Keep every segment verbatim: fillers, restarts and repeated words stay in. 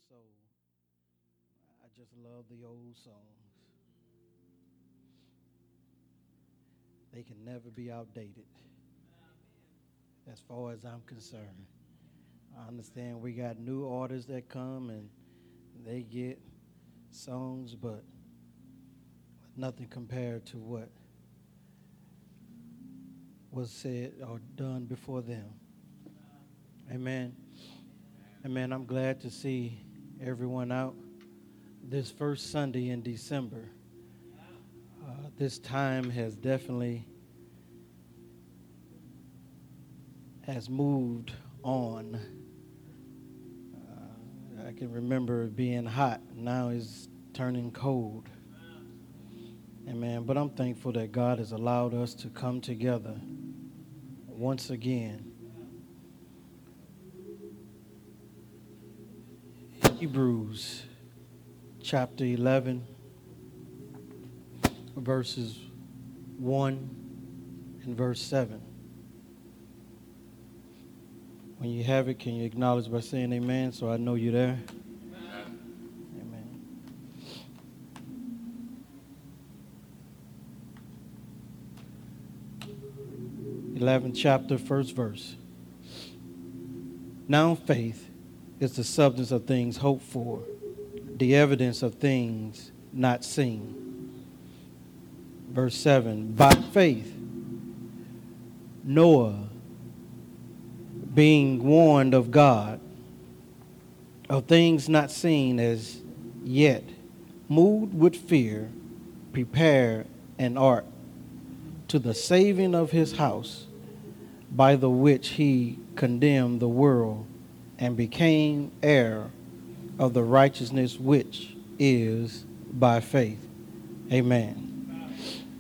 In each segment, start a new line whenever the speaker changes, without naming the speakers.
soul. I just love the old songs. They can never be outdated as far as I'm concerned. I understand we got new artists that come and they get songs, but nothing compared to what was said or done before them. Amen. Amen. I'm glad to see everyone out this first Sunday in December. Uh, this time has definitely has moved on. Uh, I can remember it being hot. Now it's turning cold. Amen. But I'm thankful that God has allowed us to come together once again. Hebrews chapter eleven, verses one and verse seven. When you have it, can you acknowledge by saying amen so I know you're there? Amen. eleventh chapter, first verse. Now faith is the substance of things hoped for, the evidence of things not seen. Verse seven, by faith, Noah, being warned of God of things not seen as yet, moved with fear, prepared an ark to the saving of his house, by the which he condemned the world and became heir of the righteousness which is by faith. Amen.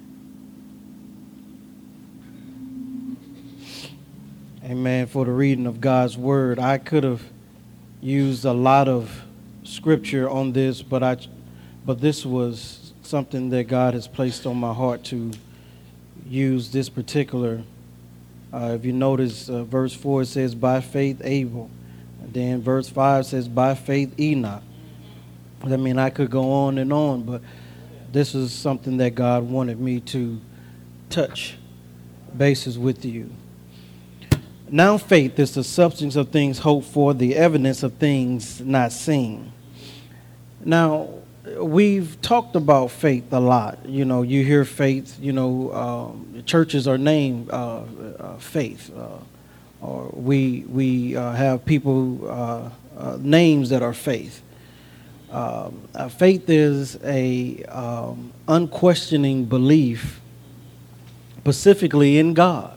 Amen. For the reading of God's word, I could have used a lot of scripture on this, but I, but this was something that God has placed on my heart to use this particular. Uh, if you notice, uh, verse four says, "By faith Abel." And then verse five says, "By faith Enoch." I mean, I could go on and on, but this is something that God wanted me to touch bases with you. Now faith is the substance of things hoped for, the evidence of things not seen. Now, we've talked about faith a lot. You know, you hear faith, you know, um, churches are named uh, uh, faith. Uh, or we we uh, have people, uh, uh, names that are faith. Um, uh, faith is a um, unquestioning belief specifically in God.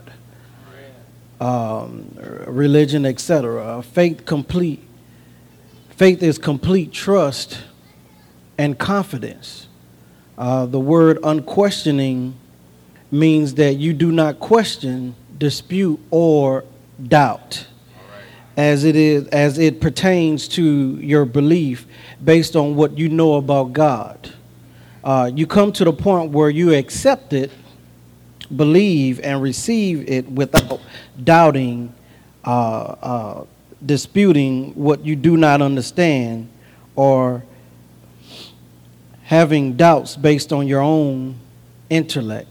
Um, religion, et cetera. Faith complete. Faith is complete trust and confidence. Uh, the word unquestioning means that you do not question, dispute, or doubt, as it is as it pertains to your belief based on what you know about God. Uh, you come to the point where you accept it, believe, and receive it without doubting, uh, uh, disputing what you do not understand, or having doubts based on your own intellect.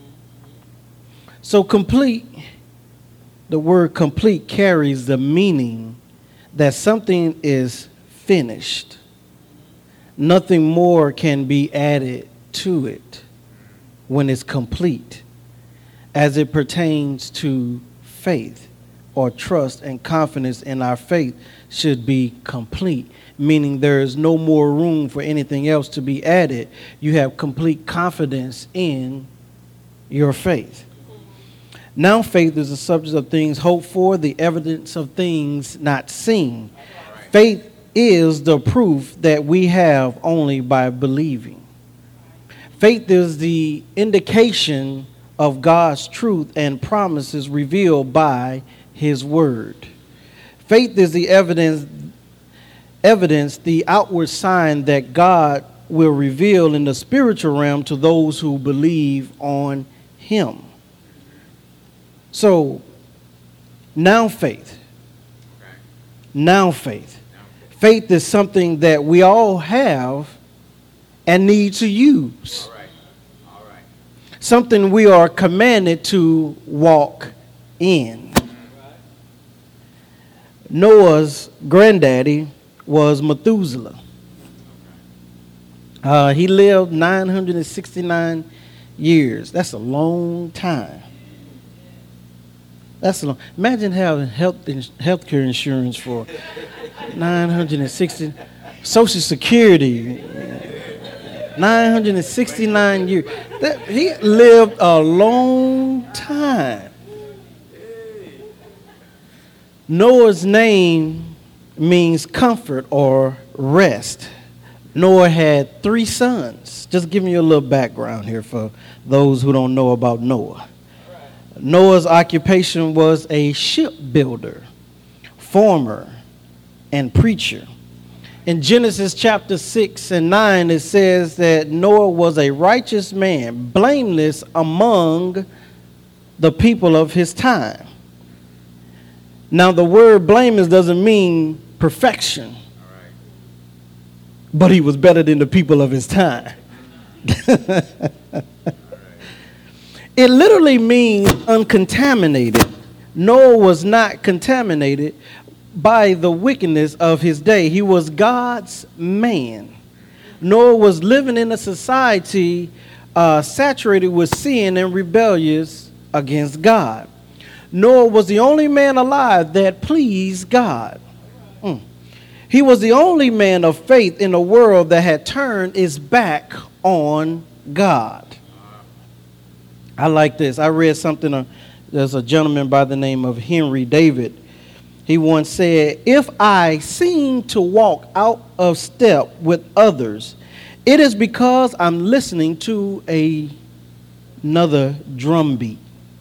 So complete, the word complete carries the meaning that something is finished. Nothing more can be added to it when it's complete, as it pertains to faith or trust and confidence in our faith should be complete, meaning there is no more room for anything else to be added. You have complete confidence in your faith. Now faith is the subject of things hoped for, the evidence of things not seen. Faith is the proof that we have only by believing. Faith is the indication of God's truth and promises revealed by his word. Faith is the evidence, evidence, the outward sign that God will reveal in the spiritual realm to those who believe on him. So, now faith. Now faith. Faith is something that we all have and need to use.
All right. All right.
Something we are commanded to walk in. Noah's granddaddy was Methuselah. Uh, he lived nine hundred sixty-nine years. That's a long time. That's a long. Imagine having health ins- healthcare insurance for nine hundred sixty. Social Security. nine hundred sixty-nine years. That, he lived a long time. Noah's name means comfort or rest. Noah had three sons. Just giving you a little background here for those who don't know about Noah. Noah's occupation was a shipbuilder, farmer, and preacher. In Genesis chapter six and nine, it says that Noah was a righteous man, blameless among the people of his time. Now, the word blameless doesn't mean perfection, but he was better than the people of his time. It literally means uncontaminated. Noah was not contaminated by the wickedness of his day. He was God's man. Noah was living in a society uh, saturated with sin and rebellious against God. Noah was the only man alive that pleased God. Mm. He was the only man of faith in a world that had turned its back on God. I like this. I read something. Uh, there's a gentleman by the name of Henry David. He once said, "If I seem to walk out of step with others, it is because I'm listening to a, another drum beat."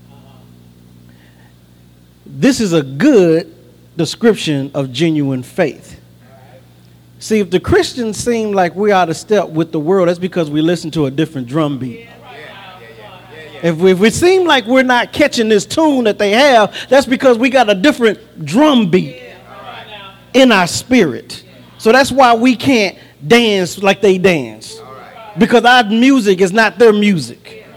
This is a good description of genuine faith. See, if the Christians seem like we're out of step with the world, that's because we listen to a different drum beat. If we, if we seem like we're not catching this tune that they have, that's because we got a different drum beat in our spirit. So that's why we can't dance like they dance, because our music is not their music.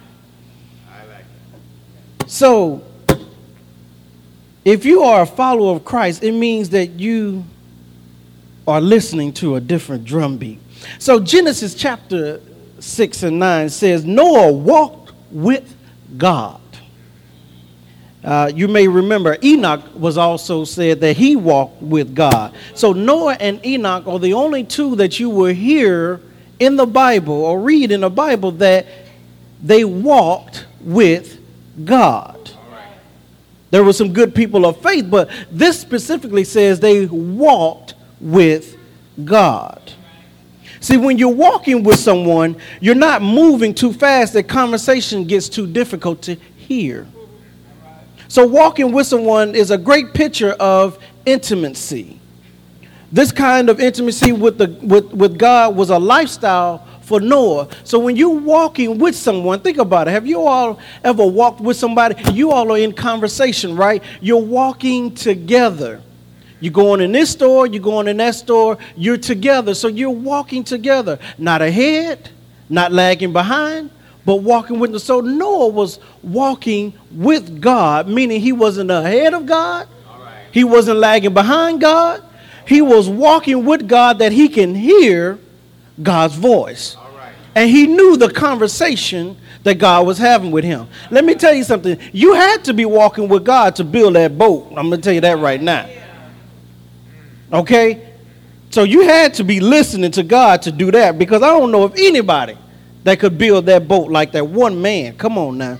So if you are a follower of Christ, it means that you are listening to a different drum beat. So Genesis chapter six and nine says, Noah walked with God. Uh, you may remember Enoch was also said that he walked with God. So Noah and Enoch are the only two that you will hear in the Bible or read in the Bible that they walked with God. There were some good people of faith, but this specifically says they walked with God. See, when you're walking with someone, you're not moving too fast that conversation gets too difficult to hear. So walking with someone is a great picture of intimacy. This kind of intimacy with, the, with, with God was a lifestyle for Noah. So when you're walking with someone, think about it. Have you all ever walked with somebody? You all are in conversation, right? You're walking together. You're going in this store, you're going in that store, you're together. So you're walking together, not ahead, not lagging behind, but walking with them. So Noah was walking with God, meaning he wasn't ahead of God. Right. He wasn't lagging behind God. He was walking with God that he can hear God's voice. Right. And he knew the conversation that God was having with him. Let me tell you something. You had to be walking with God to build that boat. I'm going to tell you that right now. Okay? So you had to be listening to God to do that, because I don't know of anybody that could build that boat like that. One man. Come on now.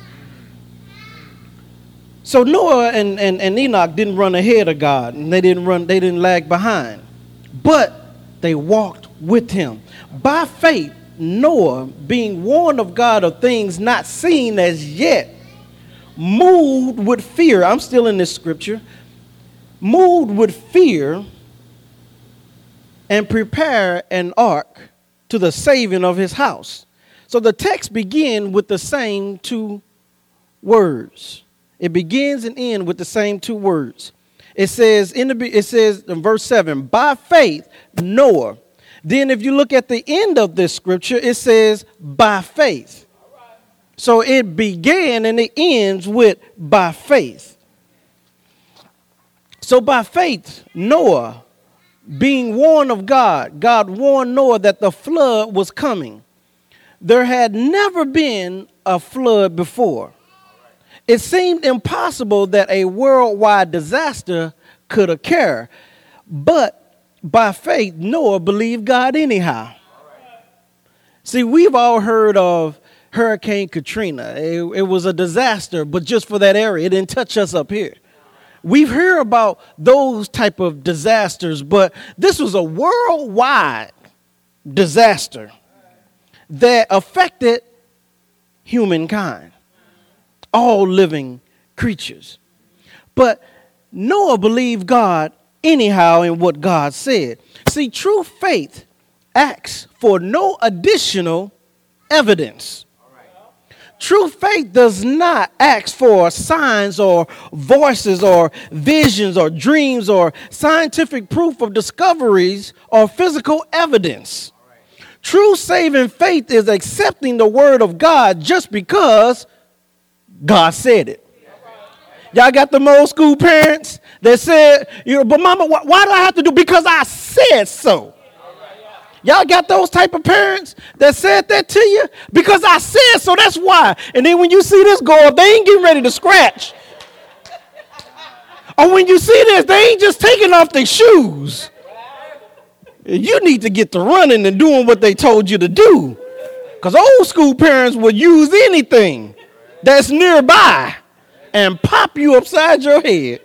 So Noah and, and, and Enoch didn't run ahead of God, and they didn't run, they didn't lag behind. But they walked with him. By faith, Noah, being warned of God of things not seen as yet, moved with fear. I'm still in this scripture. Moved with fear, and prepare an ark to the saving of his house. So the text begins with the same two words. It begins and ends with the same two words. It says in the it says in verse seven, by faith Noah. Then if you look at the end of this scripture, it says by faith. So it began and it ends with by faith. So by faith, Noah, being warned of God, God warned Noah that the flood was coming. There had never been a flood before. It seemed impossible that a worldwide disaster could occur. But by faith, Noah believed God anyhow. See, we've all heard of Hurricane Katrina. It, it was a disaster, but just for that area. It didn't touch us up here. We've heard about those type of disasters, but this was a worldwide disaster that affected humankind, all living creatures. But Noah believed God anyhow in what God said. See, true faith asks for no additional evidence. True faith does not ask for signs or voices or visions or dreams or scientific proof of discoveries or physical evidence. True saving faith is accepting the word of God just because God said it. Y'all got them old school parents that said, you know, but mama, why, why do I have to do? Because I said so. Y'all got those type of parents that said that to you? Because I said so, that's why. And then when you see this go up, they ain't getting ready to scratch. Or when you see this, they ain't just taking off their shoes. You need to get to running and doing what they told you to do. Because old school parents would use anything that's nearby and pop you upside your head.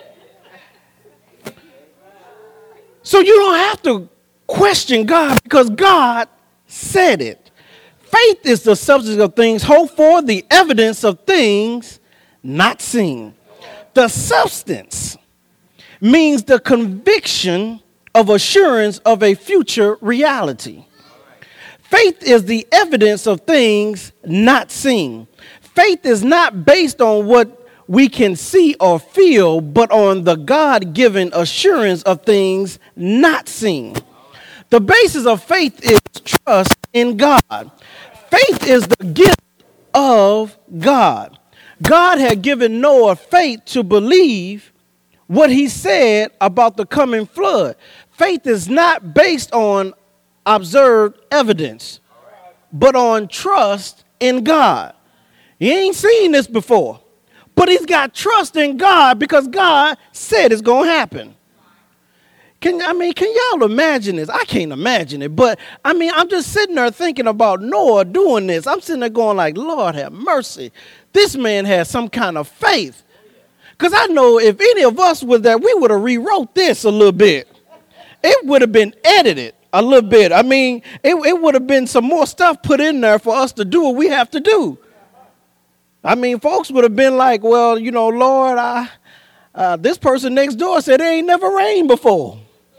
So you don't have to question God because God said it. Faith is the substance of things hoped for, the evidence of things not seen. The substance means the conviction of assurance of a future reality. Faith is the evidence of things not seen. Faith is not based on what we can see or feel, but on the God-given assurance of things not seen. The basis of faith is trust in God. Faith is the gift of God. God had given Noah faith to believe what he said about the coming flood. Faith is not based on observed evidence, but on trust in God. He ain't seen this before, but he's got trust in God because God said it's going to happen. Can, I mean, can y'all imagine this? I can't imagine it, but I mean, I'm just sitting there thinking about Noah doing this. I'm sitting there going like, Lord have mercy. This man has some kind of faith. Because I know if any of us was there, we would have rewrote this a little bit. It would have been edited a little bit. I mean, it, it would have been some more stuff put in there for us to do what we have to do. I mean, folks would have been like, well, you know, Lord, I, uh, this person next door said it ain't never rained before.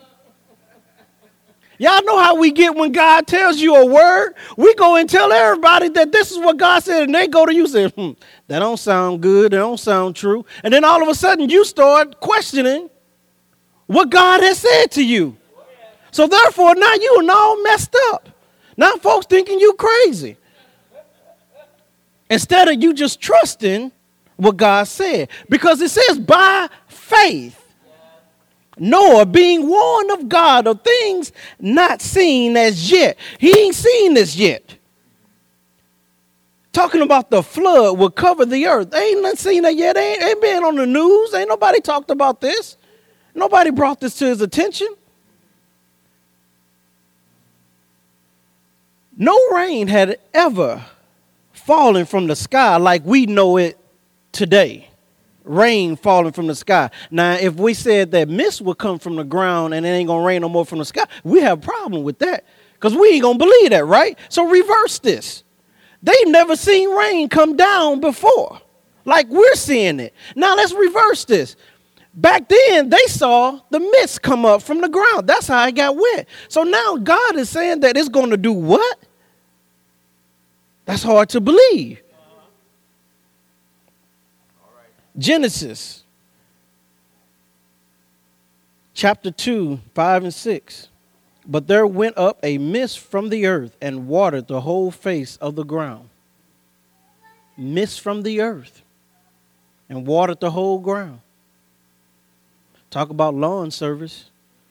Y'all know how we get when God tells you a word? We go and tell everybody that this is what God said, and they go to you and say, hmm, that don't sound good, that don't sound true. And then all of a sudden you start questioning what God has said to you. So therefore now you are all messed up. Now folks thinking you crazy. Instead of you just trusting what God said. Because it says by faith. Noah being warned of God of things not seen as yet. He ain't seen this yet. Talking about the flood will cover the earth. They ain't not seen that yet. Ain't, ain't been on the news. Ain't nobody talked about this. Nobody brought this to his attention. No rain had ever fallen from the sky like we know it today. Rain falling from the sky. Now, if we said that mist would come from the ground and it ain't going to rain no more from the sky, we have a problem with that because we ain't going to believe that, right? So reverse this. They've never seen rain come down before like we're seeing it. Now, let's reverse this. Back then, they saw the mist come up from the ground. That's how it got wet. So now God is saying that it's going to do what? That's hard to believe. Genesis chapter two, five and six. But there went up a mist from the earth and watered the whole face of the ground. Mist from the earth and watered the whole ground. Talk about lawn service.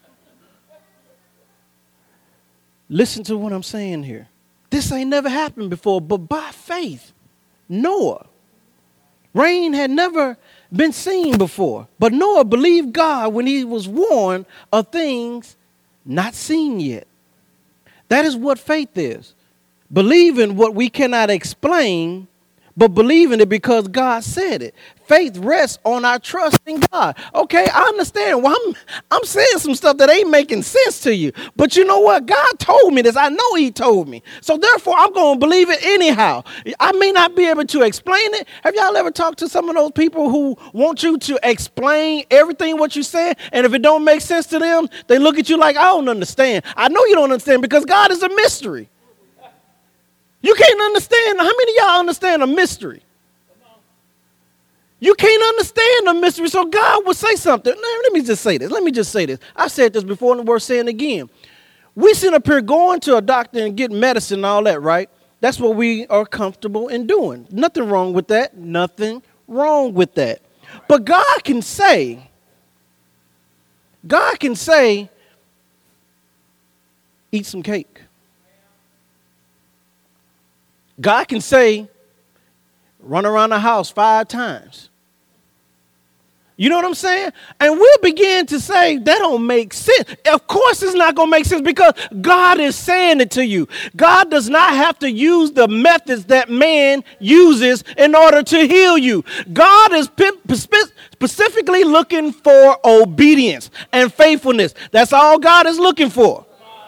Listen to what I'm saying here. This ain't never happened before, but by faith, Noah. Rain had never been seen before, but Noah believed God when he was warned of things not seen yet. That is what faith is. Believing what we cannot explain, but believing it because God said it. Faith rests on our trust in God. Okay, I understand. Well, I'm, I'm saying some stuff that ain't making sense to you. But you know what? God told me this. I know he told me. So therefore, I'm going to believe it anyhow. I may not be able to explain it. Have y'all ever talked to some of those people who want you to explain everything what you said? And if it don't make sense to them, they look at you like, I don't understand. I know you don't understand because God is a mystery. You can't understand. How many of y'all understand a mystery? You can't understand a mystery, so God will say something. Now, let me just say this. Let me just say this. I've said this before and we're saying it again. We sit up here going to a doctor and getting medicine and all that, right? That's what we are comfortable in doing. Nothing wrong with that. Nothing wrong with that. But God can say, God can say, eat some cake. God can say, run around the house five times. You know what I'm saying? And we'll begin to say, that don't make sense. Of course it's not going to make sense because God is saying it to you. God does not have to use the methods that man uses in order to heal you. God is specifically looking for obedience and faithfulness. That's all God is looking for.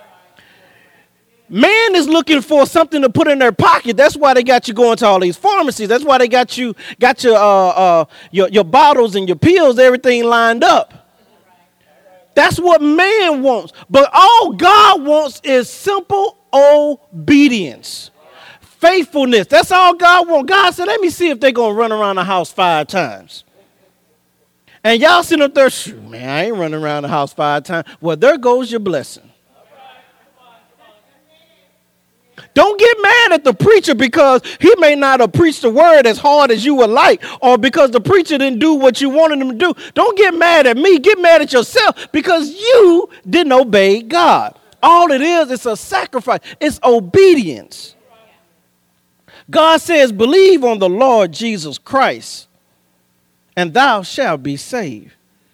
Man is looking for something to put in their pocket. That's why they got you going to all these pharmacies. That's why they got you got your uh, uh, your, your bottles and your pills, everything lined up. That's what man wants. But all God wants is simple obedience, faithfulness. That's all God wants. God said, let me see if they're going to run around the house five times. And y'all sitting up there, shoot, man, I ain't running around the house five times. Well, there goes your blessing. Don't get mad at the preacher because he may not have preached the word as hard as you would like, or because the preacher didn't do what you wanted him to do. Don't get mad at me. Get mad at yourself because you didn't obey God. All it is, it's a sacrifice. It's obedience. God says, believe on the Lord Jesus Christ, and thou shalt be saved.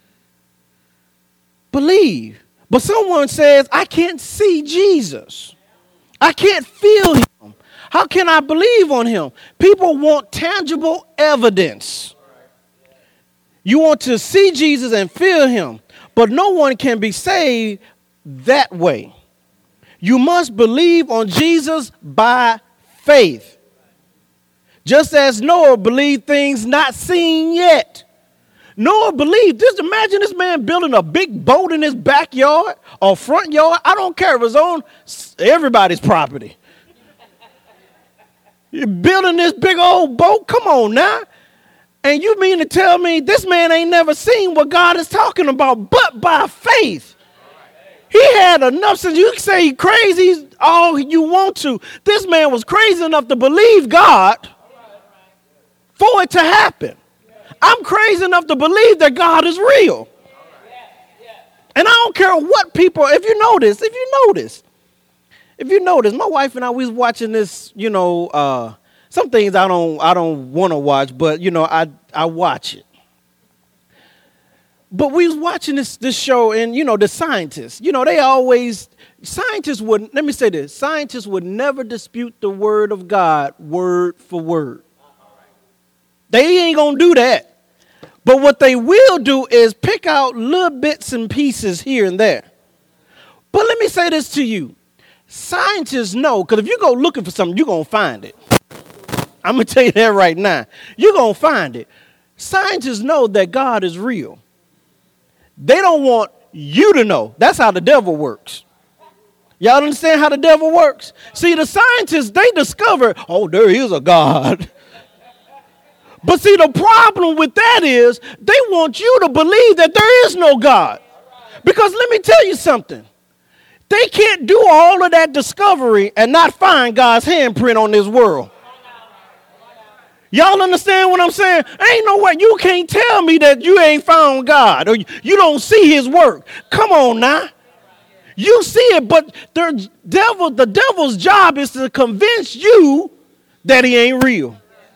Believe. But someone says, I can't see Jesus. I can't feel him. How can I believe on him? People want tangible evidence. You want to see Jesus and feel him, but no one can be saved that way. You must believe on Jesus by faith. Just as Noah believed things not seen yet. Noah believed. Just imagine this man building a big boat in his backyard or front yard. I don't care if it's on everybody's property. You're building this big old boat. Come on now. And you mean to tell me this man ain't never seen what God is talking about, but by faith. He had enough sense. You can say he's crazy all you want to. This man was crazy enough to believe God for it to happen. I'm crazy enough to believe that God is real. And I don't care what people, if you notice, if you notice, if you notice, my wife and I, we was watching this, you know, uh, some things I don't, I don't want to watch, but, you know, I, I watch it. But we was watching this, this show and, you know, the scientists, you know, they always, scientists would, let me say this, scientists would never dispute the word of God word for word. They ain't going to do that. But what they will do is pick out little bits and pieces here and there. But let me say this to you. Scientists know, because if you go looking for something, you're going to find it. I'm going to tell you that right now. You're going to find it. Scientists know that God is real. They don't want you to know. That's how the devil works. Y'all understand how the devil works? See, the scientists, they discover, oh, there is a God. But see, the problem with that is they want you to believe that there is no God. Because let me tell you something. They can't do all of that discovery and not find God's handprint on this world. Y'all understand what I'm saying? Ain't no way. You can't tell me that you ain't found God or you don't see his work. Come on now. You see it, but the devil, the devil's job is to convince you that he ain't real.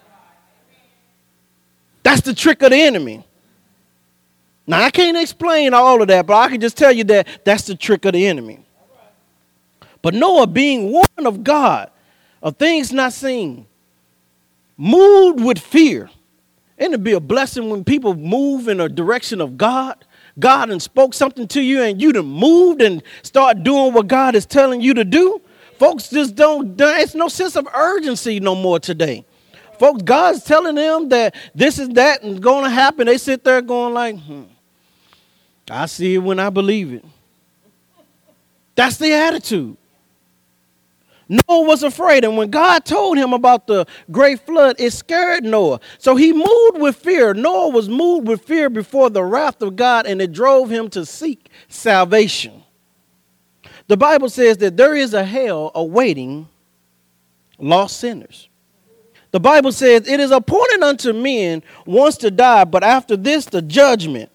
That's the trick of the enemy. Now, I can't explain all of that, but I can just tell you that that's the trick of the enemy. But Noah, being warned of God, of things not seen, moved with fear. And it'd be a blessing when people move in a direction of God. God and spoke something to you and you done moved and start doing what God is telling you to do. Folks just don't, there's no sense of urgency no more today. Folks, God's telling them that this is that and going to happen. They sit there going like, hmm, I see it when I believe it. That's the attitude. Noah was afraid, and when God told him about the great flood, it scared Noah. So he moved with fear. Noah was moved with fear before the wrath of God, and it drove him to seek salvation. The Bible says that there is a hell awaiting lost sinners. The Bible says it is appointed unto men once to die, but after this, the judgment.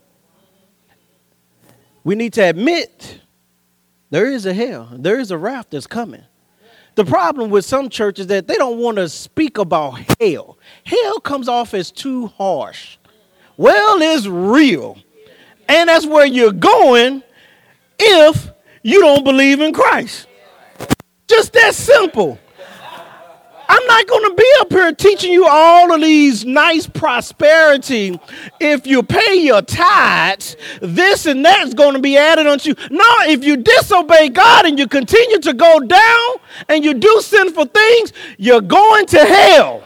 We need to admit there is a hell. There is a wrath that's coming. The problem with some churches is that they don't want to speak about hell. Hell comes off as too harsh. Well, it's real. And that's where you're going if you don't believe in Christ. Just that simple. I'm not going to be up here teaching you all of these nice prosperity. If you pay your tithes, this and that is going to be added unto you. No, if you disobey God and you continue to go down and you do sinful things, you're going to hell.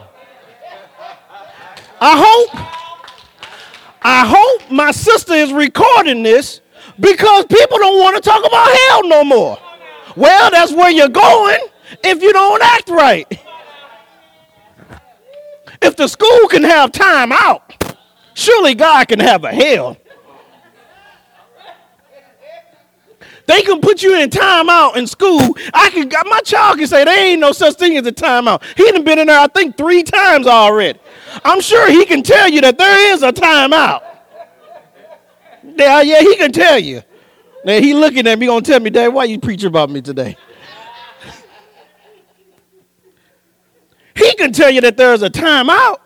I hope, I hope my sister is recording this because people don't want to talk about hell no more. Well, that's where you're going if you don't act right. If the school can have time out, surely God can have a hell. They can put you in time out in school. I can, my child can say there ain't no such thing as a time out. He done been in there, I think, three times already. I'm sure he can tell you that there is a time out. Yeah, yeah, he can tell you. Now, he looking at me, gonna tell me, Dad, why you preaching about me today? He can tell you that there's a time out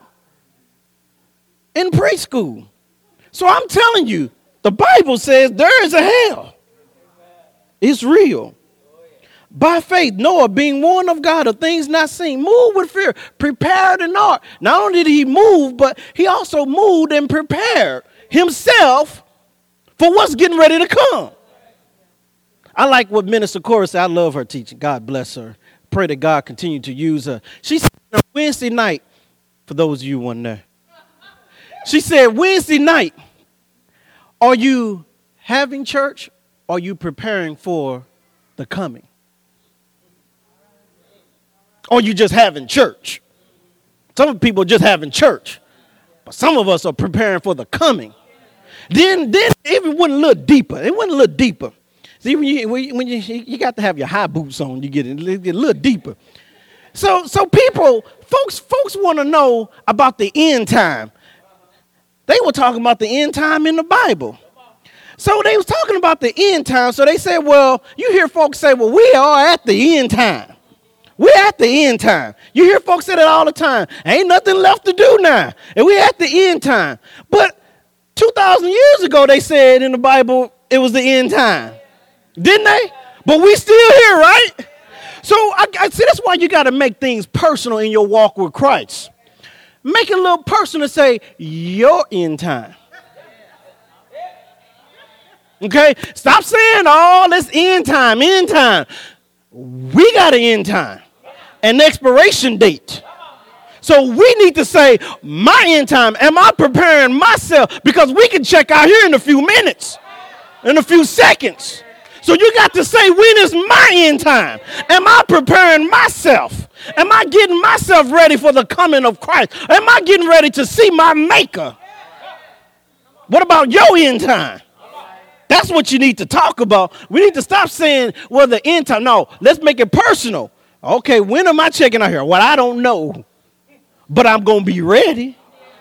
in preschool. So I'm telling you, the Bible says there is a hell. It's real. By faith, Noah, being warned of God of things not seen, moved with fear, prepared an ark. Not only did he move, but he also moved and prepared himself for what's getting ready to come. I like what Minister Cora said. I love her teaching. God bless her. Pray that God continue to use her. She said on Wednesday night, for those of you who weren't there, she said, Wednesday night, are you having church or are you preparing for the coming? Or you just having church? Some people are just having church, but some of us are preparing for the coming. Then, then it even went a little deeper. It went a little deeper. See, when you, when you, you got to have your high boots on, you get it, get a little deeper. So, so people, folks, folks want to know about the end time. They were talking about the end time in the Bible. So they was talking about the end time. So they said, well, you hear folks say, well, we are at the end time. We're at the end time. You hear folks say that all the time. Ain't nothing left to do now. And we're at the end time. But two thousand years ago, they said in the Bible, it was the end time. Didn't they? But we still here, right? So I, I see that's why you got to make things personal in your walk with Christ. Make it a little personal, say your end time. Okay? Stop saying all this end time, end time. We got an end time, an expiration date. So we need to say my end time. Am I preparing myself? Because we can check out here in a few minutes, in a few seconds. So you got to say, when is my end time? Am I preparing myself? Am I getting myself ready for the coming of Christ? Am I getting ready to see my maker? What about your end time? That's what you need to talk about. We need to stop saying, well, the end time. No, let's make it personal. Okay, when am I checking out here? Well, I don't know, but I'm going to be ready.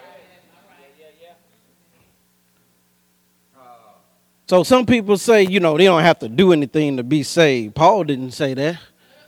So some people say, you know, they don't have to do anything to be saved. Paul didn't say that.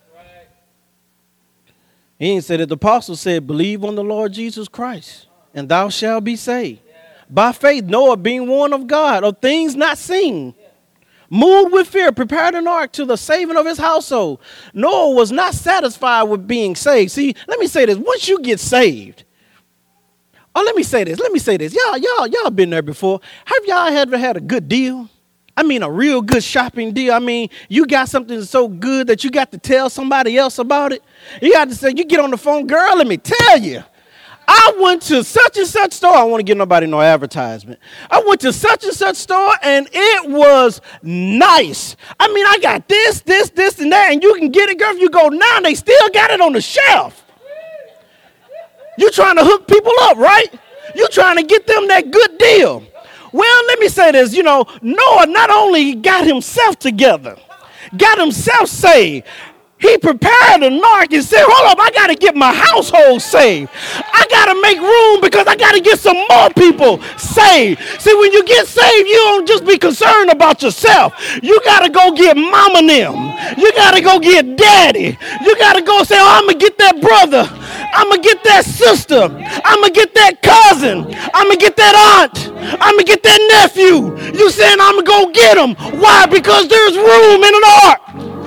He didn't say that. The apostle said, believe on the Lord Jesus Christ, and thou shalt be saved. By faith, Noah, being warned of God, of things not seen, moved with fear, prepared an ark to the saving of his household. Noah was not satisfied with being saved. See, let me say this. Once you get saved, oh, let me say this. Let me say this. Y'all, y'all, y'all been there before. Have y'all ever had a good deal? I mean, a real good shopping deal. I mean, you got something so good that you got to tell somebody else about it. You got to say, you get on the phone, girl, let me tell you. I went to such and such store. I don't want to give nobody no advertisement. I went to such and such store, and it was nice. I mean, I got this, this, this, and that, and you can get it, girl. If you go now, they still got it on the shelf. You trying to hook people up, right? You trying to get them that good deal. Well, let me say this. You know, Noah not only got himself together, got himself saved, he prepared an ark and said, hold up, I got to get my household saved. I got to make room because I got to get some more people saved. See, when you get saved, you don't just be concerned about yourself. You got to go get mama and them. You got to go get daddy. You got to go say, oh, I'm going to get that brother. I'm going to get that sister. I'm going to get that cousin. I'm going to get that aunt. I'm going to get that nephew. You saying I'm going to go get them. Why? Because there's room in an ark.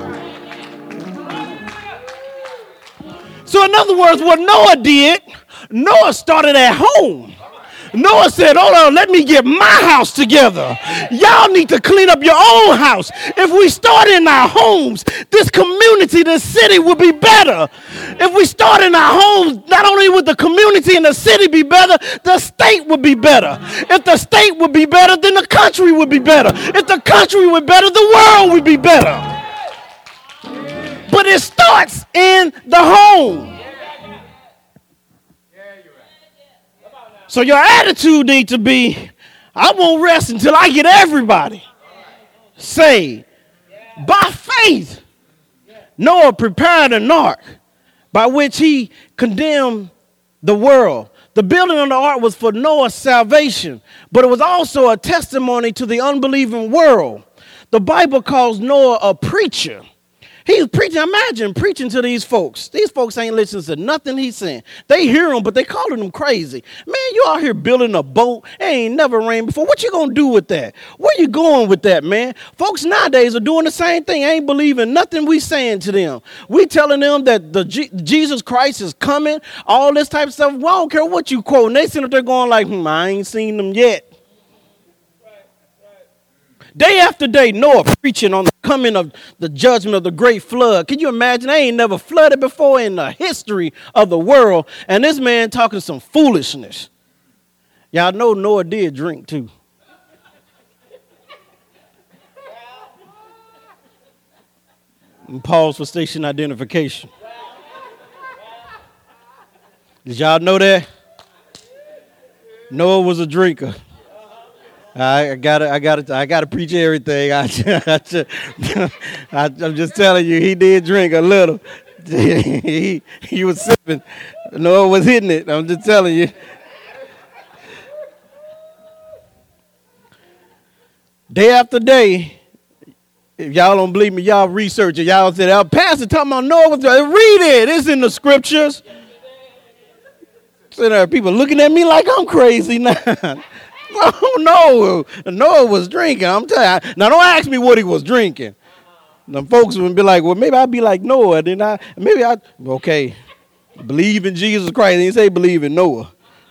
So in other words, what Noah did, Noah started at home. Noah said, hold on, let me get my house together. Y'all need to clean up your own house. If we start in our homes, this community, this city will be better. If we start in our homes, not only would the community and the city be better, the state would be better. If the state would be better, then the country would be better. If the country would be better, the world would be better. But it starts in the home. So your attitude needs to be, I won't rest until I get everybody saved. By faith, Noah prepared an ark by which he condemned the world. The building of the ark was for Noah's salvation, but it was also a testimony to the unbelieving world. The Bible calls Noah a preacher. He's preaching. Imagine preaching to these folks. These folks ain't listening to nothing he's saying. They hear him, but they calling him crazy. Man, you out here building a boat. It ain't never rained before. What you gonna do with that? Where you going with that, man? Folks nowadays are doing the same thing. Ain't believing nothing we saying to them. We telling them that the G- Jesus Christ is coming. All this type of stuff. Well, I don't care what you quoting. They sitting up there going like, hmm, I ain't seen them yet. Day after day, Noah preaching on the coming of the judgment of the great flood. Can you imagine? They ain't never flooded before in the history of the world. And this man talking some foolishness. Y'all know Noah did drink too. And pause for station identification. Did y'all know that? Noah was a drinker. I gotta, I gotta, I gotta preach everything. I, I, I, I'm just telling you, he did drink a little. he, he was sipping. Noah was hitting it. I'm just telling you. Day after day, if y'all don't believe me, y'all research it. Y'all said, "Our pastor talking about Noah was there." Read it. It's in the scriptures. So there are people looking at me like I'm crazy now. Oh, no, Noah was drinking. I'm telling you. Now, don't ask me what he was drinking. Them folks would be like, well, maybe I'd be like Noah. Then I, maybe I, okay, believe in Jesus Christ. He didn't say believe in Noah.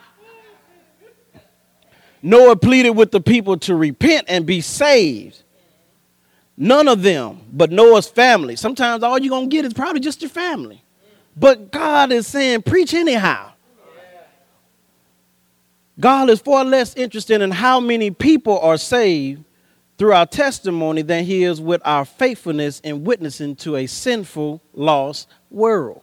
Noah pleaded with the people to repent and be saved. None of them, but Noah's family. Sometimes all you're going to get is probably just your family. But God is saying, preach anyhow. God is far less interested in how many people are saved through our testimony than he is with our faithfulness in witnessing to a sinful, lost world.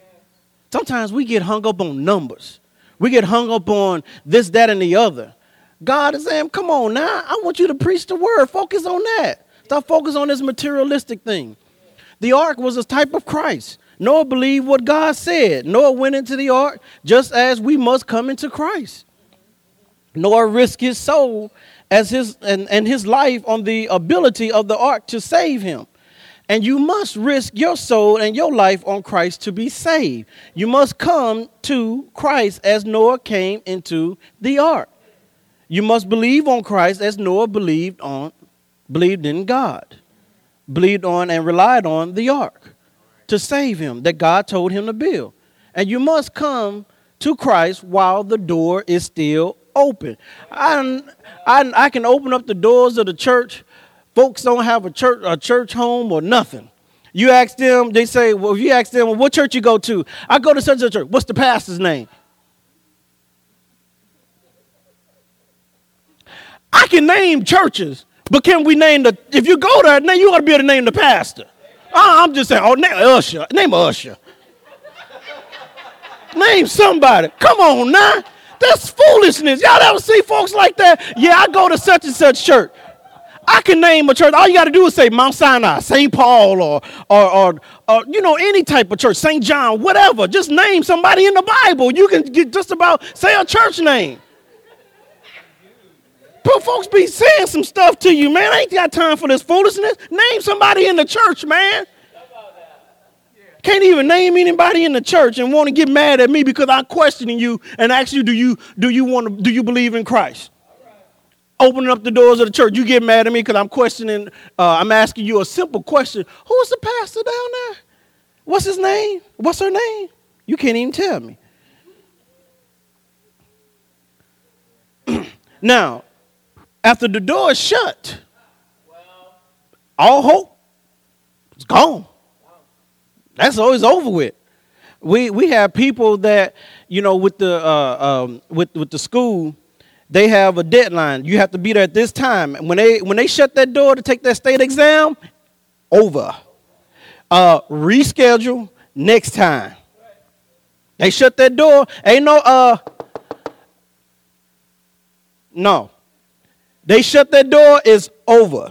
Sometimes we get hung up on numbers. We get hung up on this, that, and the other. God is saying, come on now, I want you to preach the word. Focus on that. Stop focusing on this materialistic thing. The ark was a type of Christ. Noah believed what God said. Noah went into the ark just as we must come into Christ. Noah risked his soul as his and, and his life on the ability of the ark to save him. And you must risk your soul and your life on Christ to be saved. You must come to Christ as Noah came into the ark. You must believe on Christ as Noah believed on, believed in God, believed on and relied on the ark to save him that God told him to build. And you must come to Christ while the door is still open. I, I, I can open up the doors of the church. Folks don't have a church, a church home or nothing. You ask them, they say, well, if you ask them, well, what church you go to? I go to such a church. What's the pastor's name? I can name churches, but can we name the, if you go there, now you ought to be able to name the pastor. Uh, I'm just saying, oh, name Usher. Name Usher. Name somebody. Come on now. That's foolishness. Y'all ever see folks like that? Yeah, I go to such and such church. I can name a church. All you got to do is say Mount Sinai, Saint Paul, or, or, or, or, you know, any type of church, Saint John, whatever. Just name somebody in the Bible. You can get just about say a church name. But folks be saying some stuff to you, man. I ain't got time for this foolishness. Name somebody in the church, man. Can't even name anybody in the church and want to get mad at me because I'm questioning you and ask you, do you do you want to do you believe in Christ? Opening up the doors of the church. You get mad at me because I'm questioning, uh, I'm asking you a simple question. Who's the pastor down there? What's his name? What's her name? You can't even tell me. Now, after the door is shut, all hope is gone. That's always over with. We we have people that, you know, with the uh, um, with with the school, they have a deadline. You have to be there at this time. And when they when they shut that door to take that state exam, over. Uh, reschedule next time. They shut that door. Ain't no uh no. They shut that door, it's over.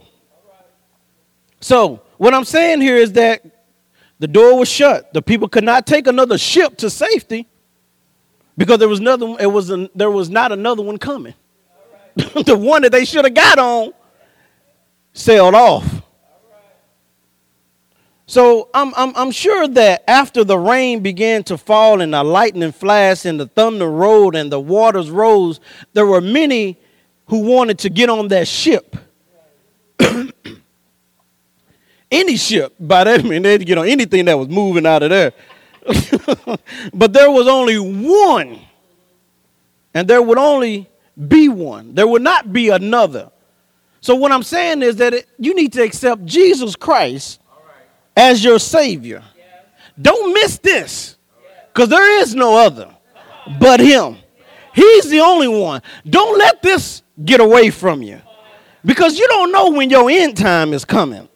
So what I'm saying here is that the door was shut. The people could not take another ship to safety because there was another. It was an, there was not another one coming. Right. The one that they should have got on sailed off. Right. So I'm I'm I'm sure that after the rain began to fall and the lightning flashed and the thunder rolled and the waters rose, there were many who wanted to get on that ship. Any ship, by that I mean they'd get on anything that was moving out of there. But there was only one, and there would only be one. There would not be another. So what I'm saying is that it, you need to accept Jesus Christ as your Savior. Don't miss this, because there is no other but him. He's the only one. Don't let this get away from you, because you don't know when your end time is coming.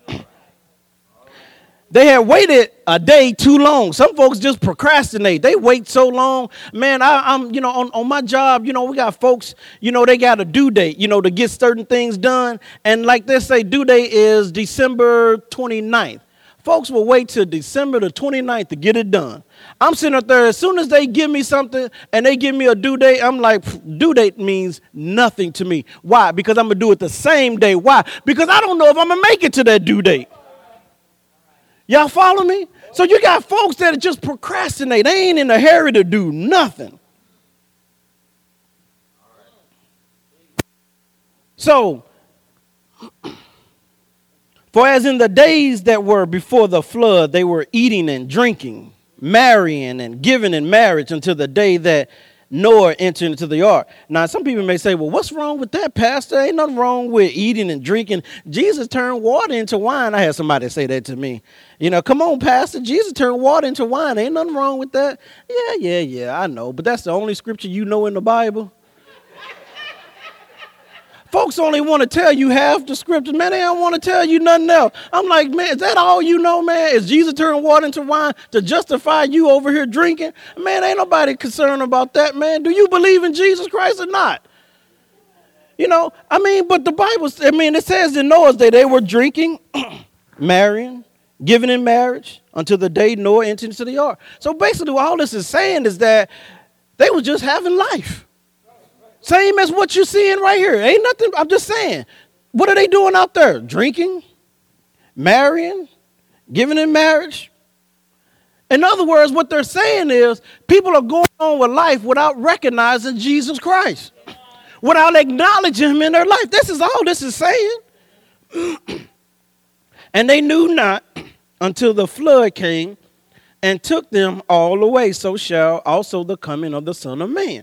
They had waited a day too long. Some folks just procrastinate. They wait so long. Man, I, I'm, you know, on, on my job, you know, we got folks, you know, they got a due date, you know, to get certain things done. And like they say, due date is December twenty-ninth. Folks will wait till December the twenty-ninth to get it done. I'm sitting up there, as soon as they give me something and they give me a due date, I'm like, due date means nothing to me. Why? Because I'm going to do it the same day. Why? Because I don't know if I'm going to make it to that due date. Y'all follow me? So you got folks that just procrastinate. They ain't in a hurry to do nothing. So, for as in the days that were before the flood, they were eating and drinking, marrying and giving in marriage until the day that Noah entered into the ark. Now, some people may say, well, what's wrong with that, Pastor? Ain't nothing wrong with eating and drinking. Jesus turned water into wine. I had somebody say that to me. You know, come on, Pastor. Jesus turned water into wine. Ain't nothing wrong with that. Yeah, yeah, yeah, I know. But that's the only scripture you know in the Bible. Folks only want to tell you half the scriptures. Man, they don't want to tell you nothing else. I'm like, man, is that all you know, man? Is Jesus turning water into wine to justify you over here drinking? Man, ain't nobody concerned about that, man. Do you believe in Jesus Christ or not? You know, I mean, but the Bible, I mean, it says in Noah's day they were drinking, marrying, giving in marriage until the day Noah entered into the ark. So basically what all this is saying is that they were just having life. Same as what you're seeing right here. Ain't nothing, I'm just saying. What are they doing out there? Drinking, marrying, giving in marriage. In other words, what they're saying is people are going on with life without recognizing Jesus Christ, without acknowledging him in their life. This is all this is saying. And they knew not until the flood came and took them all away. So shall also the coming of the Son of Man.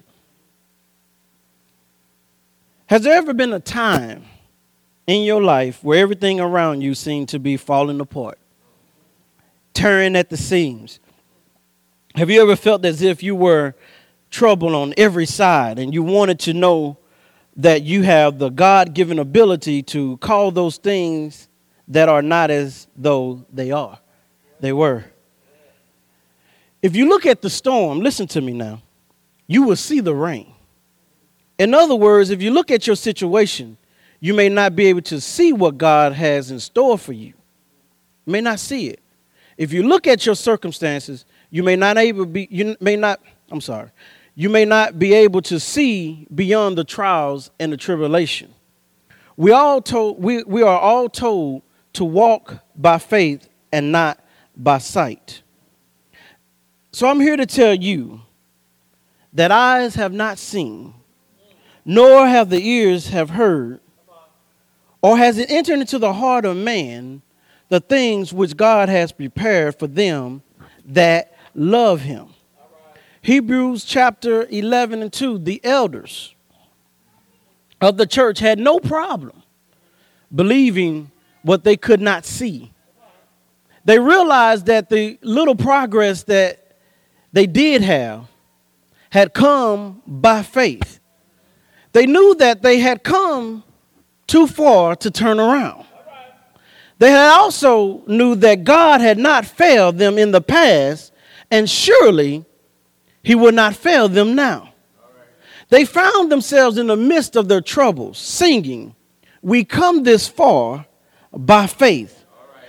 Has there ever been a time in your life where everything around you seemed to be falling apart, tearing at the seams? Have you ever felt as if you were troubled on every side and you wanted to know that you have the God-given ability to call those things that are not as though they are, they were? If you look at the storm, listen to me now, you will see the rain. In other words, if you look at your situation, you may not be able to see what God has in store for you. You may not see it. If you look at your circumstances, you may not able be you may not I'm sorry. You may not be able to see beyond the trials and the tribulation. We all told we, we are all told to walk by faith and not by sight. So I'm here to tell you that eyes have not seen, nor have the ears have heard, or has it entered into the heart of man the things which God has prepared for them that love him. Hebrews chapter eleven and two, the elders of the church had no problem believing what they could not see. They realized that the little progress that they did have had come by faith. They knew that they had come too far to turn around. They had also knew that God had not failed them in the past, and surely he would not fail them now. They found themselves in the midst of their troubles, singing, "We come this far by faith,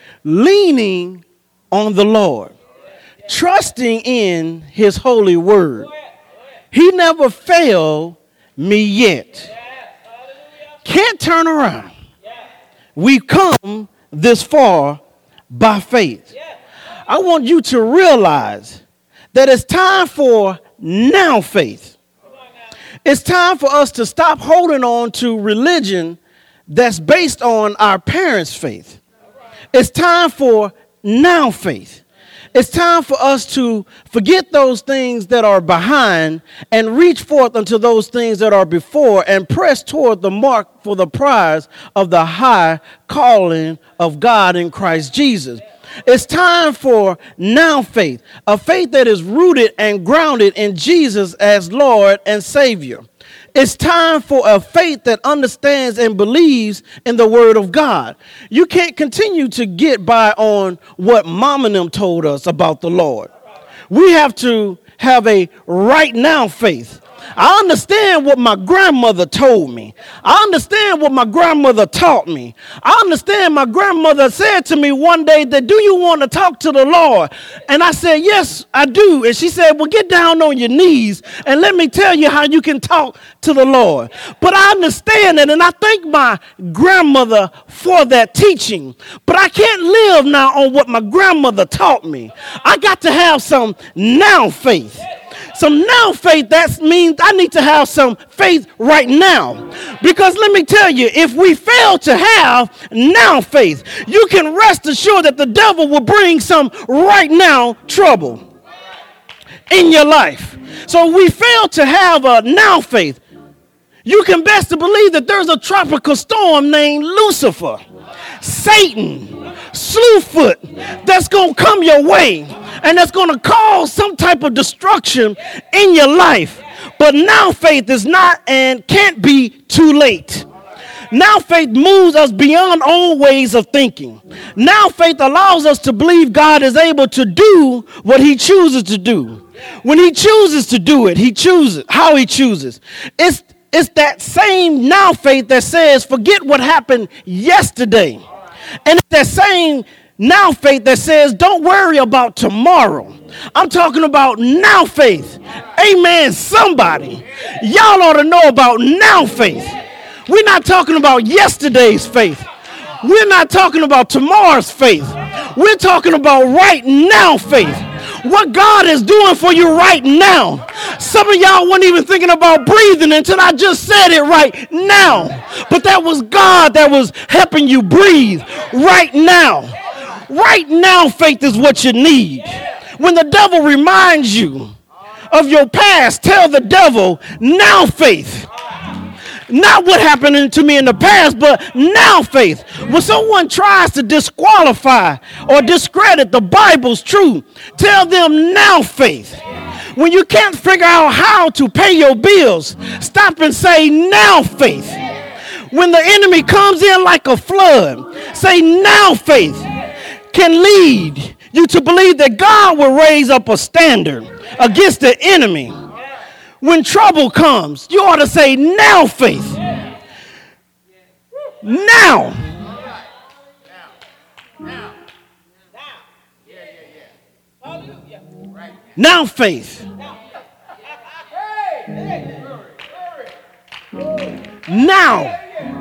leaning on the Lord, trusting in his holy word. He never failed me yet." Can't turn around. We've come this far by faith. I want you to realize that it's time for now faith. It's time for us to stop holding on to religion that's based on our parents' faith. It's time for now faith. It's time for us to forget those things that are behind and reach forth unto those things that are before and press toward the mark for the prize of the high calling of God in Christ Jesus. It's time for now faith, a faith that is rooted and grounded in Jesus as Lord and Savior. It's time for a faith that understands and believes in the word of God. You can't continue to get by on what mom and them told us about the Lord. We have to have a right now faith. I understand what my grandmother told me. I understand what my grandmother taught me. I understand my grandmother said to me one day that, "Do you want to talk to the Lord?" And I said, "Yes, I do." And she said, "Well, get down on your knees and let me tell you how you can talk to the Lord." But I understand it, and I thank my grandmother for that teaching. But I can't live now on what my grandmother taught me. I got to have some now faith. Some now faith, that means I need to have some faith right now. Because let me tell you, if we fail to have now faith, you can rest assured that the devil will bring some right now trouble in your life. So we fail to have a now faith. You can best to believe that there's a tropical storm named Lucifer, Satan, Slewfoot, that's going to come your way. And that's going to cause some type of destruction in your life. But now faith is not and can't be too late. Now faith moves us beyond old ways of thinking. Now faith allows us to believe God is able to do what he chooses to do. When he chooses to do it, he chooses how he chooses. It's It's that same now faith that says, forget what happened yesterday. And it's that same now faith that says, don't worry about tomorrow. I'm talking about now faith. Amen, somebody. Y'all ought to know about now faith. We're not talking about yesterday's faith. We're not talking about tomorrow's faith. We're talking about right now faith. What God is doing for you right now. Some of y'all weren't even thinking about breathing until I just said it right now. But that was God that was helping you breathe right now. Right now faith is what you need. When the devil reminds you of your past, tell the devil now faith. Not what happened to me in the past, but now faith. When someone tries to disqualify or discredit the Bible's truth, tell them now faith. When you can't figure out how to pay your bills, stop and say now faith. When the enemy comes in like a flood, say now faith can lead you to believe that God will raise up a standard against the enemy. When trouble comes, you ought to say now faith. Now. Now faith. Now.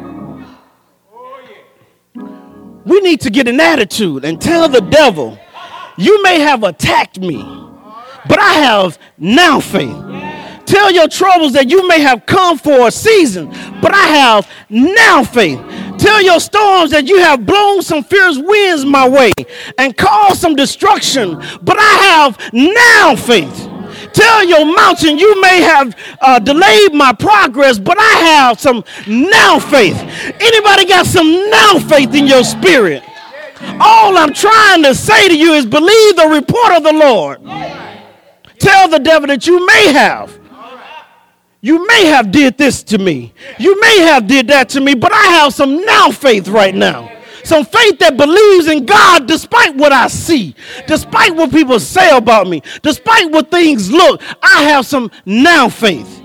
We need to get an attitude and tell the devil, you may have attacked me, but I have now faith. Tell your troubles that you may have come for a season, but I have now faith. Tell your storms that you have blown some fierce winds my way and caused some destruction, but I have now faith. Tell your mountain you may have uh, delayed my progress, but I have some now faith. Anybody got some now faith in your spirit? All I'm trying to say to you is believe the report of the Lord. Tell the devil that you may have. You may have did this to me. You may have did that to me, but I have some now faith right now. Some faith that believes in God despite what I see, despite what people say about me, despite what things look. I have some now faith.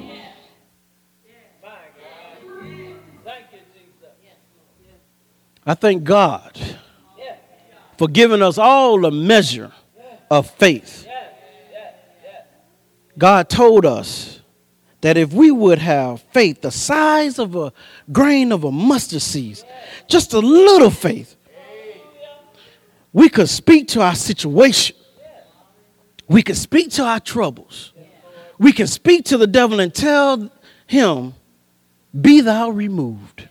I thank God for giving us all a measure of faith. God told us that if we would have faith the size of a grain of a mustard seed, just a little faith, we could speak to our situation. We could speak to our troubles. We can speak to the devil and tell him, be thou removed.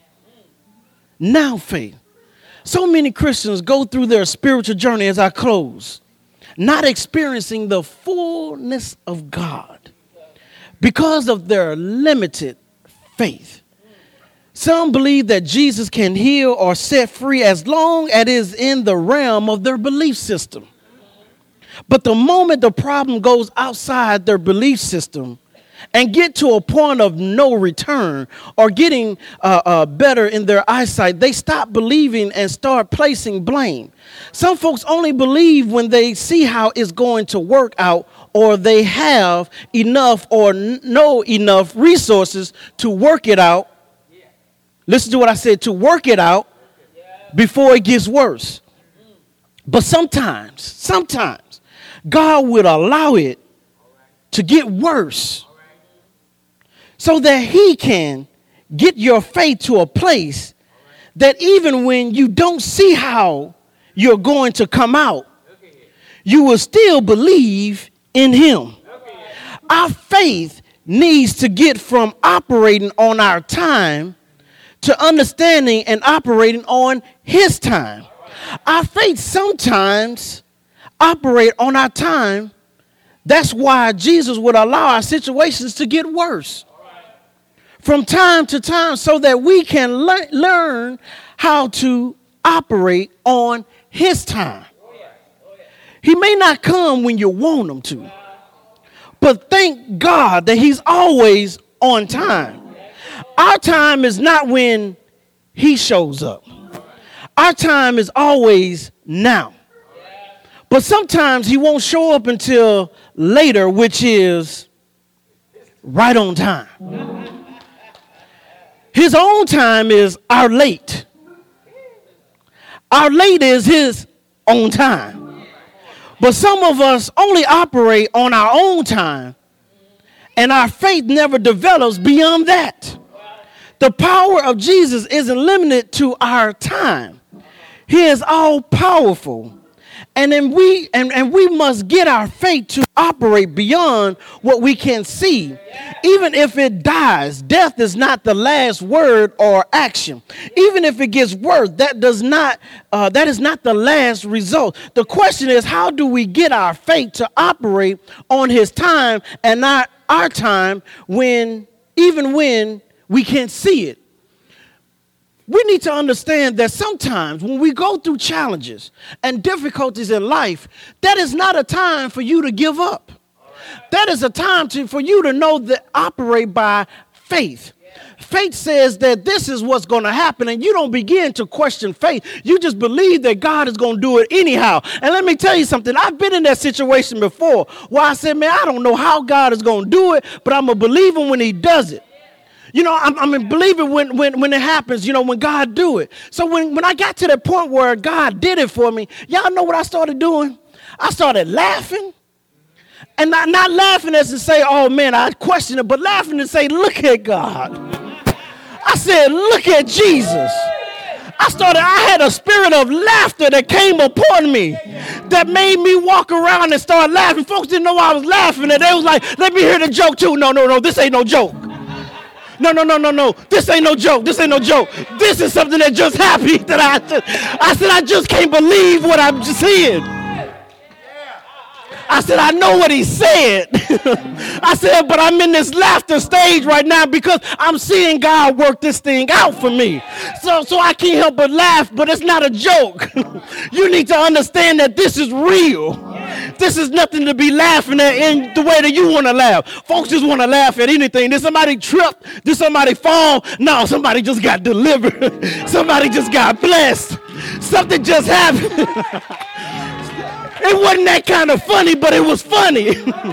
Now faith. So many Christians go through their spiritual journey as I close, not experiencing the fullness of God because of their limited faith. Some believe that Jesus can heal or set free as long as it is in the realm of their belief system. But the moment the problem goes outside their belief system and get to a point of no return or getting uh, uh, better in their eyesight, they stop believing and start placing blame. Some folks only believe when they see how it's going to work out or they have enough or n- know enough resources to work it out. Listen to what I said, to work it out before it gets worse. But sometimes, sometimes God will allow it to get worse so that he can get your faith to a place that even when you don't see how you're going to come out, you will still believe in him. Our faith needs to get from operating on our time to understanding and operating on his time. Our faith sometimes operate on our time. That's why Jesus would allow our situations to get worse from time to time so that we can le- learn how to operate on his time. He may not come when you want him to, but thank God that he's always on time. Our time is not when he shows up. Our time is always now. But sometimes he won't show up until later, which is right on time. His own time is our late. Our late is his own time. But some of us only operate on our own time, and our faith never develops beyond that. The power of Jesus isn't limited to our time. He is all powerful. And then we and, and we must get our faith to operate beyond what we can see. Even if it dies, death is not the last word or action. Even if it gets worse, that does not uh, that is not the last result. The question is, how do we get our faith to operate on his time and not our time, when even when we can't see it? We need to understand that sometimes when we go through challenges and difficulties in life, that is not a time for you to give up. That is a time to, for you to know that operate by faith. Faith says that this is what's going to happen, and you don't begin to question faith. You just believe that God is going to do it anyhow. And let me tell you something. I've been in that situation before where I said, man, I don't know how God is going to do it, but I'm a believer when he does it. You know, I'm, I'm a believer when, when, when it happens, you know, when God do it. So when, when I got to the point where God did it for me, y'all know what I started doing? I started laughing. And not, not laughing as to say, oh, man, I question it, but laughing to say, look at God. I said, look at Jesus. I started, I had a spirit of laughter that came upon me that made me walk around and start laughing. Folks didn't know I was laughing, and they was like, let me hear the joke too. No, no, no, this ain't no joke. No, no, no, no, no. This ain't no joke. This ain't no joke. This is something that just happened. That I, just, I said, I just can't believe what I'm just seeing. I said, I know what he said. I said, but I'm in this laughter stage right now because I'm seeing God work this thing out for me. So, so I can't help but laugh, but it's not a joke. You need to understand that this is real. This is nothing to be laughing at in the way that you want to laugh. Folks just want to laugh at anything. Did somebody trip? Did somebody fall? No, somebody just got delivered. Somebody just got blessed. Something just happened. It wasn't that kind of funny, but it was funny.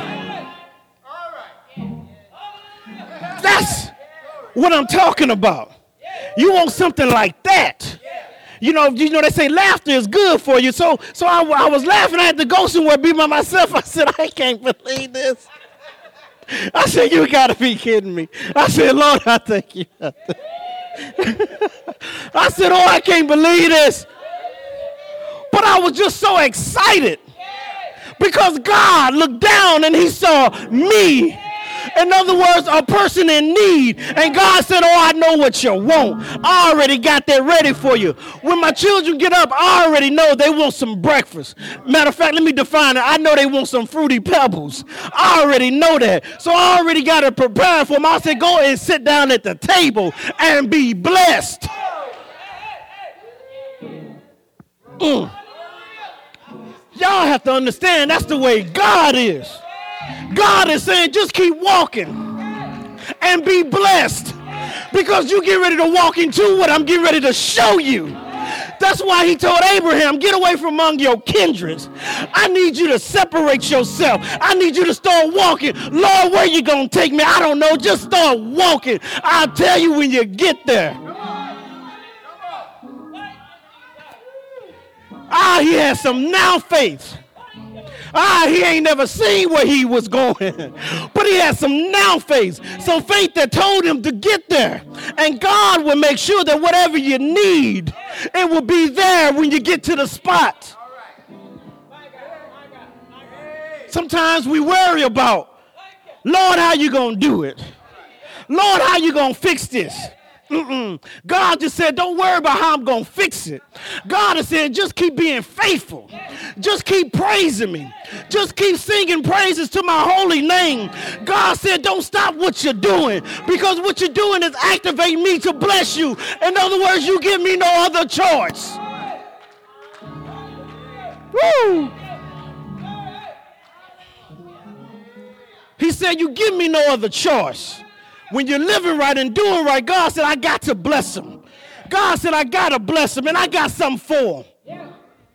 That's what I'm talking about. You want something like that. You know, you know they say laughter is good for you. So, so I, I was laughing. I had to go somewhere, be by myself. I said, I can't believe this. I said, you got to be kidding me. I said, Lord, I thank you. I said, oh, I can't believe this. But I was just so excited because God looked down and he saw me. In other words, a person in need. And God said, oh, I know what you want. I already got that ready for you. When my children get up, I already know they want some breakfast. Matter of fact, let me define it. I know they want some Fruity Pebbles. I already know that. So I already got it prepared for them. I said, go and sit down at the table and be blessed. Mm. Y'all have to understand that's the way God is. God is saying just keep walking and be blessed because you get ready to walk into what I'm getting ready to show you. That's why he told Abraham, get away from among your kindreds. I need you to separate yourself. I need you to start walking. Lord, where you going to take me? I don't know. Just start walking. I'll tell you when you get there. Ah, he has some now faith. Ah, he ain't never seen where he was going. But he had some now faith. Some faith that told him to get there. And God will make sure that whatever you need, it will be there when you get to the spot. Sometimes we worry about, Lord, how you going to do it? Lord, how you going to fix this? Mm-mm. God just said, don't worry about how I'm going to fix it. God has said, just keep being faithful. Just keep praising me. Just keep singing praises to my holy name. God said, don't stop what you're doing because what you're doing is activating me to bless you. In other words, you give me no other choice. Woo! He said, you give me no other choice. When you're living right and doing right, God said, I got to bless him. God said, I got to bless him, and I got something for him. Yeah.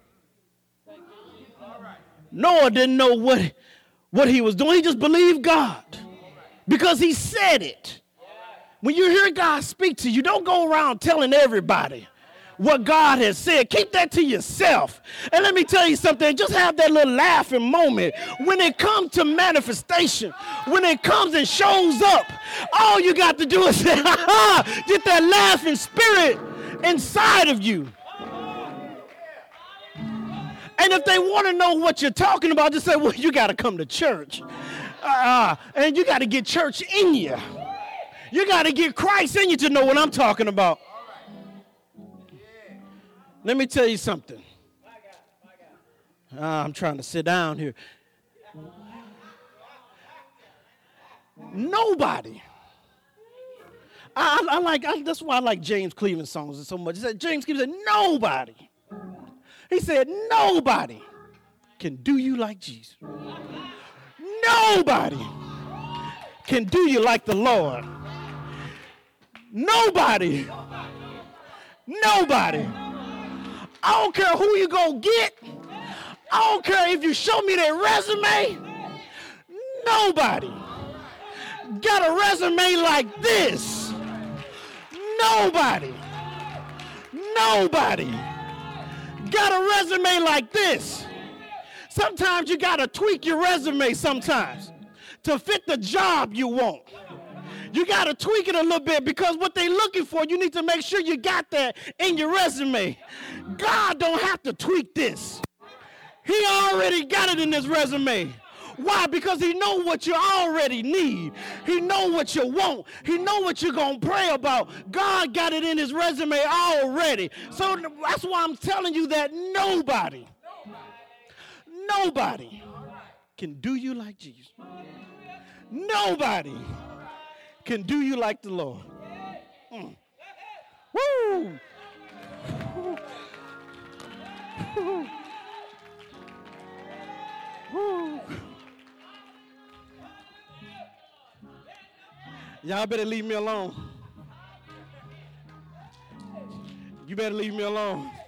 Noah didn't know what, what he was doing. He just believed God because he said it.
When you hear God speak to you, don't go around telling everybody what God has said. Keep that to yourself. And let me tell you something, just have that little laughing moment. When it comes to manifestation, when it comes and shows up, all you got to do is say, ha ha, get that laughing spirit inside of you. And if they want to know what you're talking about, just say, well, you got to come to church. Uh, and you got to get church in you. You got to get Christ in you to know what I'm talking about. Let me tell you something. Uh, I'm trying to sit down here. Nobody. I, I, I like. I, that's why I like James Cleveland songs so much. He said, James Cleveland said, nobody. He said, nobody can do you like Jesus. Nobody can do you like the Lord. Nobody. Nobody. I don't care who you go get. I don't care if you show me their resume. Nobody got a resume like this. Nobody. Nobody got a resume like this. Sometimes you got to tweak your resume sometimes to fit the job you want. You got to tweak it a little bit because what they're looking for, you need to make sure you got that in your resume. God don't have to tweak this. He already got it in his resume. Why? Because he know what you already need. He know what you want. He know what you're going to pray about. God got it in his resume already. So that's why I'm telling you that nobody, nobody can do you like Jesus. Nobody can do you like the Lord. Mm. Woo! Woo! Woo! Y'all better leave me alone. You better leave me alone.